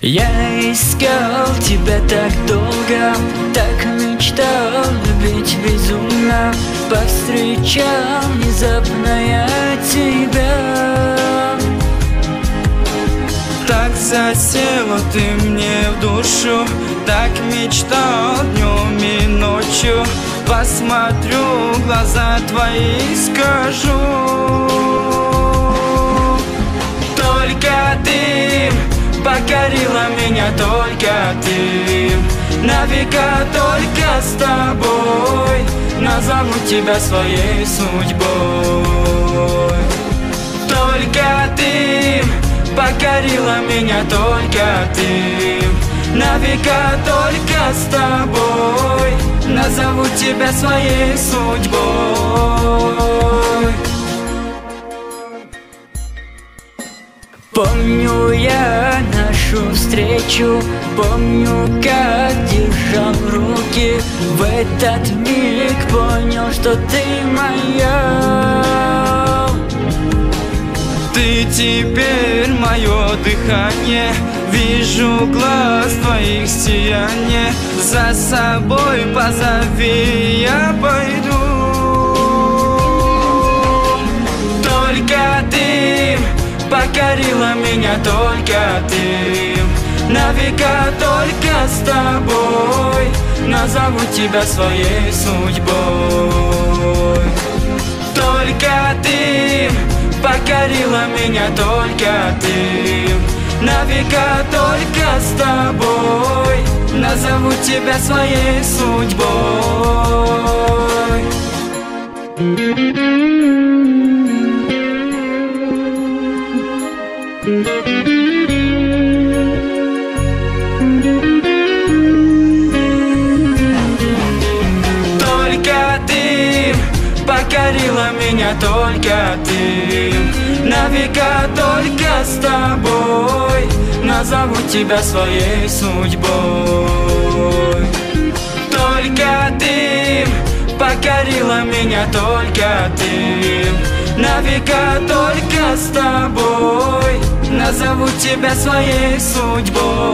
Я искал тебя так долго, так мечтал любить безумно. Повстречал внезапно я тебя. Так засела ты мне в душу, так мечтал днем и ночью. Посмотрю в глаза твои и скажу: только ты покорила меня, только ты. На века только с тобой назову тебя своей судьбой. Только ты покорила меня, только ты. На века только с тобой назову тебя своей судьбой. Помню я нашу встречу, помню, как держал руки. В этот миг понял, что ты моя. Ты теперь мое дыхание, вижу глаз твоих сияние. За собой позови, я пойду. Только ты покорила меня, только ты. На века только с тобой назову тебя своей судьбой. Только ты покорила меня, только ты. На века только с тобой назову тебя своей судьбой. Только ты покорила меня, только ты. На века только с тобой назову тебя своей судьбой. Только ты покорила меня, только ты. На века только с тобой назову тебя своей судьбой.